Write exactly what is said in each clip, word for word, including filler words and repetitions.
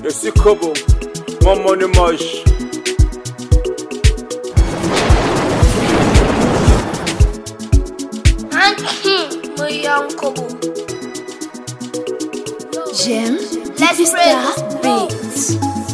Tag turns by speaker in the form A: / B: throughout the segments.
A: Esi Kobo, more money much.
B: J'aime.
C: Let's pray.
B: Beats.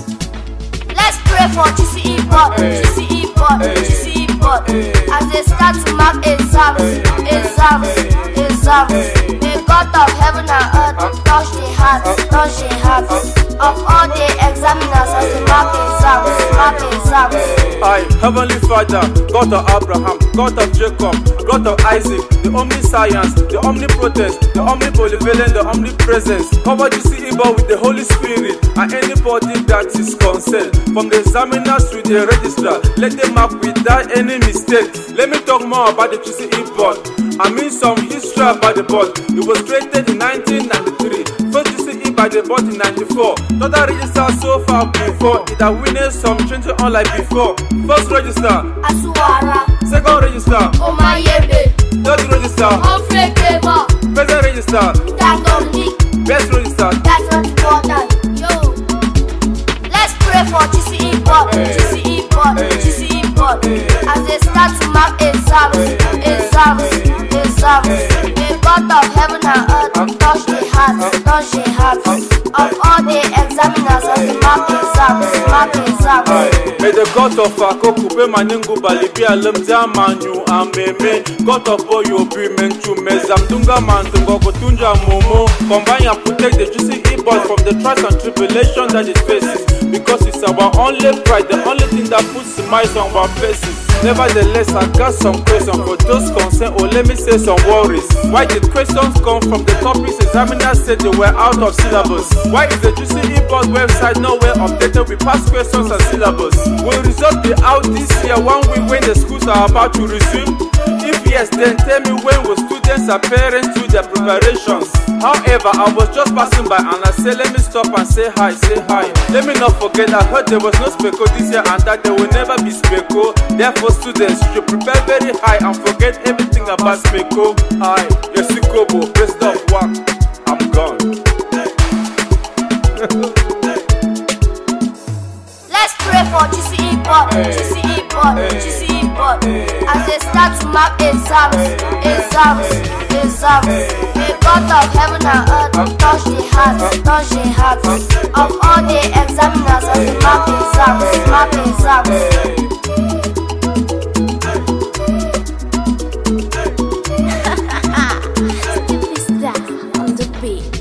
C: Let's pray for G C E board, G C E board, G C E board. As they start to mark exams, exams, exams. May God of heaven and earth touch the hearts, touch the hearts of all the examiners as they mark exams, mark exams.
A: I, Heavenly Father, God of Abraham, God of Jacob, God of Isaac, the omniscience, the omnipotent, the omnipotent, the omnipresence. Cover G C E board with the Holy Spirit and anybody that is concerned. From the examiners to the registrar, let them mark without any mistake. Let me talk more about the G C E board. I mean some history about the board. It was created in nineteen ninety-three. First G C E by the board in ninety-four. Total register so far before. It has witnessed some changes unlike before. First register,
C: Asuara.
A: Second register,
C: Omayebe.
A: third register,
C: Ofrekeba.
A: present register,
C: Dagoni.
A: best register.
C: That's not important. Yo. Let's pray for G C E board, G C E board, G C E board. As they start to mark exams, exams, exams. May God of heaven and earth touch the hearts, touch the hearts of all the examiners as they mark exams, mark exams.
A: May the God of Akoku be maningu balibi alemtia manu ameme. God of Oyo be menchu mezamdunga mandungo kotunja momo. Combine and protect the G C E board from the trials and tribulation that it faces. Because it's our only pride, the only thing that puts smiles on our faces. Nevertheless, I got some questions for those concerned, or let me say some worries. Why did questions come from the topics examiners said they were out of syllabus? Why is the G C E board website nowhere updated with past questions and syllabus? Will results be out this year one week when the schools are about to resume? If yes, then tell me when will students and parents do their preparations? However, I was just passing by and I said let me stop and say hi, say hi. Let me not forget I heard there was no speco this year and that there will never be speco. Therefore students should prepare very high and forget everything about speco. I, Esi Kobo, president of W A C, I'm gone.
C: Let's pray for G C E board, G C E board, G C E board. As they start to mark exams, exams, exams. May God of heaven and earth touch the hearts, touch the hearts of all the examiners as they mark exams, mark exams.
B: Stupid star on the beat.